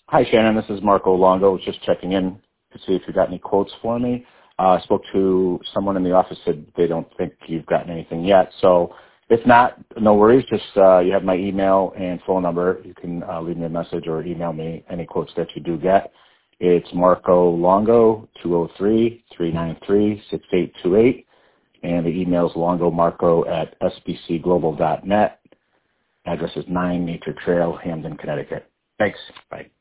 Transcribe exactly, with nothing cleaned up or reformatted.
Hi, Shannon. This is Marco Longo. I was just checking in to see if you got any quotes for me. Uh, I spoke to someone in the office, said they don't think you've gotten anything yet. So if not, no worries. Just uh, you have my email and phone number. You can uh, leave me a message or email me any quotes that you do get. It's Marco Longo, two oh three, three nine three, six eight two eight. And the email is longomarco at s b c global dot net. Address is nine Nature Trail, Hamden, Connecticut. Thanks. Bye.